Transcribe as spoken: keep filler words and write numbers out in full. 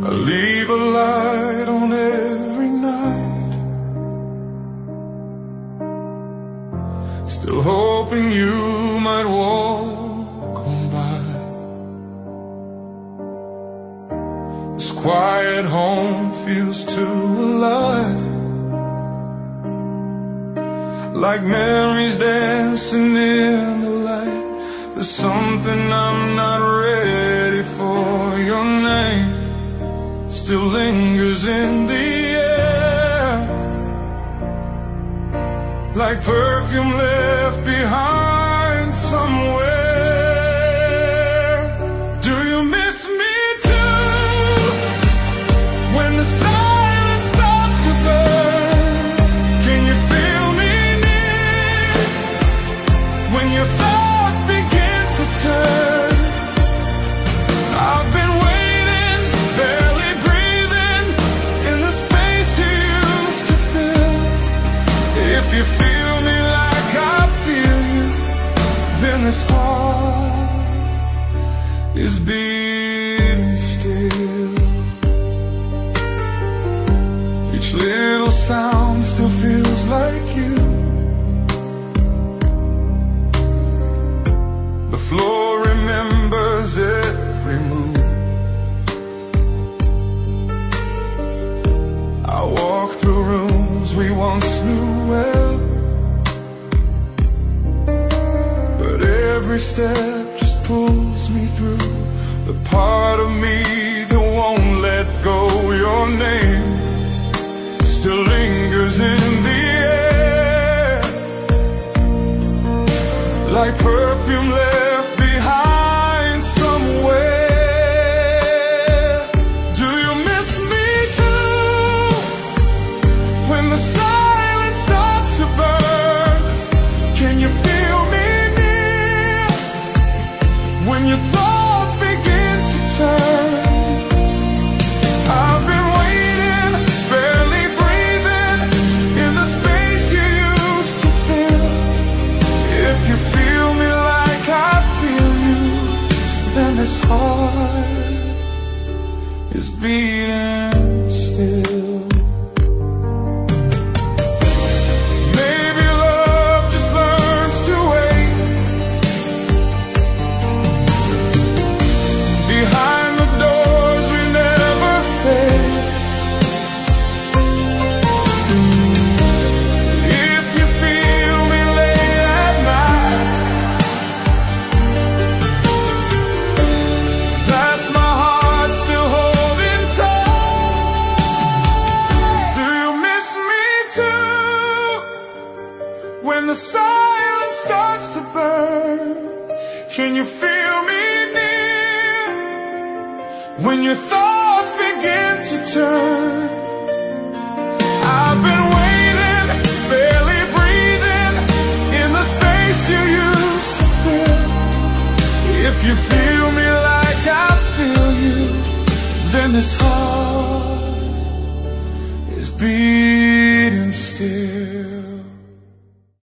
I leave a light on every night, still hoping you might walk on by. This quiet home feels too alive, like memories dancing in the light. There's something I'm not ready for. Your name still lingers in the air, like perfume left behind somewhere. Do you miss me too? When the silence starts to burn, can you feel me near? When your thoughts begin to turn, I've been waiting, barely breathing, in the space you used to fill. If you feel me like I feel you, then this heart is beating still. Each little sound still feels like you. The floor remembers every move. I walk through rooms we once knew well, but every step just pulls me through the part of me that won't let go. Your name still lingers in the air, like perfume left behind somewhere. Do you miss me too? When the silence starts to burn, can you feel me near? When your thoughts begin to turn, I've been waiting, barely breathing, in the space you used to fill. If you feel me like I feel you, then this heart is beating still. Maybe love just learns to wait behind the doors we never faced. If you feel me late at night, that's my heart still holding tight. Do you miss me too? When the silence starts to burn, can you feel me near? When your thoughts begin to turn, I've been waiting, barely breathing, in the space you used to fill. If you feel me like I feel you, then this heart